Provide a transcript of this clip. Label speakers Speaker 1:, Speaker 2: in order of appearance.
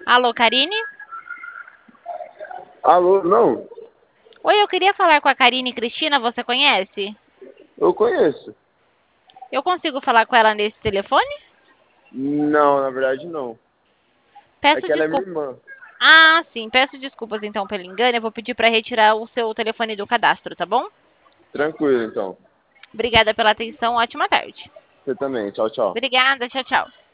Speaker 1: Alô, Karine?
Speaker 2: Alô, não?
Speaker 1: Oi, eu queria falar com a Karine Cristina, você conhece?
Speaker 2: Eu conheço.
Speaker 1: Eu consigo falar com ela nesse telefone?
Speaker 2: Não, na verdade não. É
Speaker 1: Peço
Speaker 2: que ela é minha
Speaker 1: desculpas.
Speaker 2: irmã.
Speaker 1: Ah, sim, peço desculpas então pelo engano. Eu vou pedir para retirar o seu telefone do cadastro, tá bom?
Speaker 2: Tranquilo, então.
Speaker 1: Obrigada pela atenção, ótima tarde.
Speaker 2: Você também. Tchau, tchau.
Speaker 1: Obrigada, tchau, tchau.